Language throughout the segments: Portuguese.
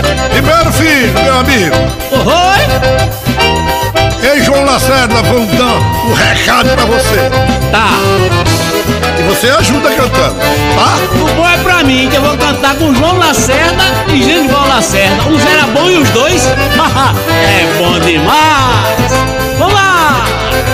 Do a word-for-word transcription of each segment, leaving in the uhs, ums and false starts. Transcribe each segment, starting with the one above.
Ribeiro Filho, meu amigo. Oi? Ei, João Lacerda, vão dar um recado pra você. Tá. E você ajuda cantando, tá? O bom é pra mim, que eu vou cantar com João Lacerda e Genival Lacerda. Uns era bom e os dois? É bom demais. Vamos lá!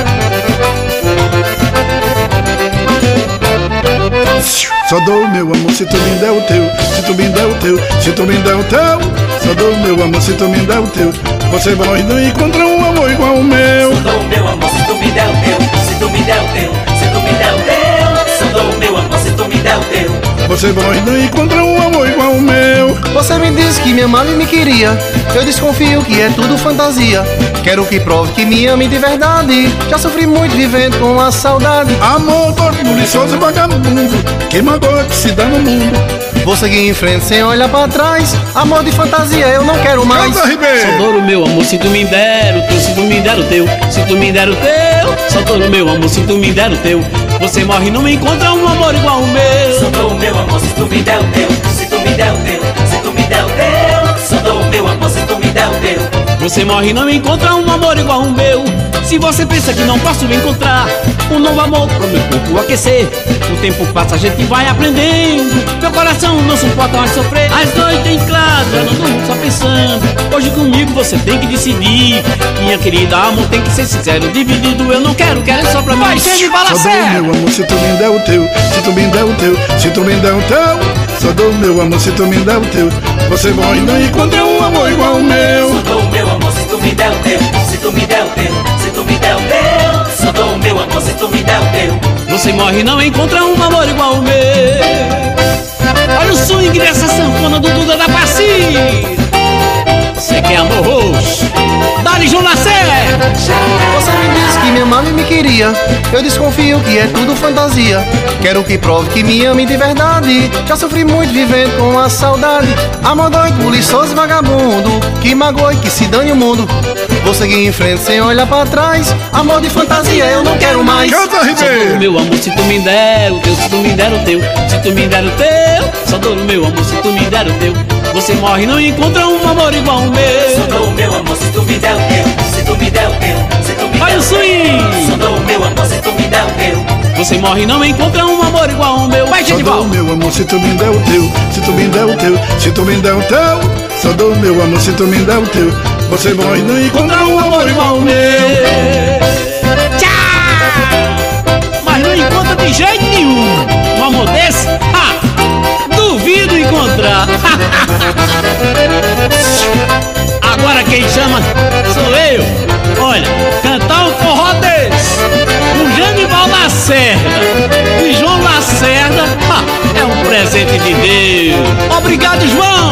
Só dou meu amor se tu me der o teu, se tu me der o teu, se tu me der o teu. Só dou meu amor se tu me der o teu. Você vai não encontrar um amor igual o meu. Só dou meu amor se tu me der o teu, se tu me der o teu, se tu me der o teu. Só dou meu amor se tu me der o teu. Você vai não encontrar um amor igual o meu. Você me disse que me amava e me queria. Eu desconfio que é tudo fantasia. Quero que prove que me ame de verdade. Já sofri muito vivendo com a saudade. Amor torto, buliçoso e vagabundo, que magoa que se dá no mundo. Vou seguir em frente sem olhar pra trás. Amor de fantasia eu não quero mais. Canta, Ribeiro. Só dou o meu amor se tu me der o teu, se tu me der o teu, se tu me der o teu. Só dou o meu amor se tu me der o teu. Você morre e não me encontra um amor igual o meu. Só dou meu amor se tu me der o teu, se tu me der o teu, se tu me der o teu. Só dou meu amor se tu me der o teu. Você morre e não encontra um amor igual o meu. Se você pensa que não posso encontrar um novo amor pro meu corpo aquecer, o tempo passa, a gente vai aprendendo. Meu coração não suporta mais sofrer. As noites em claro, eu não durmo só pensando. Hoje comigo você tem que decidir. Minha querida, amor tem que ser sincero. Dividido eu não quero, quero só pra mim. Vai, gente, fala Só dou sério. meu amor se tu me der o teu, se tu me der o teu, se tu me der o teu. Só dou meu amor se tu me der o teu. Você vai não encontrar um amor igual o meu. Só dou meu amor se tu me der o teu, se tu me der o teu, se tu me der o teu. Só dou meu amor se tu me der o teu. Você morre e não encontra um amor igual o meu. Olha o swing dessa sanfona do Duda da Passi. Você quer amor roxo? Dá-lhe João Lacerda. Você me disse que me amava e me queria. Eu desconfio que é tudo fantasia. Quero que prove que me ame de verdade. Já sofri muito vivendo com a saudade. Amor doido, buliçoso e vagabundo, que magoa e que se dane o mundo. Vou seguir em frente sem olhar pra trás. Amor de fantasia eu não quero mais. Canta, Só dou o Ribeiro. meu amor se tu me der o teu, se tu me der o teu, se tu me der o teu. Só dou o meu amor se tu me der o teu. Você morre e não encontra um amor igual o Só meu. dou meu amor se tu me der o teu, se tu me der o teu, se tu me der Olha o o swing. teu. Só dou meu amor se tu me der o teu. Você morre e não encontra um amor igual o meu. Vai, Só dou Genival. meu amor se tu me der o teu, se tu me der o teu, se tu me der o teu. Só dou meu amor se tu me der o teu. Você vai não encontrar um amor igual o meu. Tchau! Mas não encontra de jeito nenhum um amor desse? Ha! Duvido encontrar. Agora quem chama sou eu. Olha, cantar um forró desse com Genival Lacerda e João Lacerda, ha, é um presente de Deus. Obrigado, João.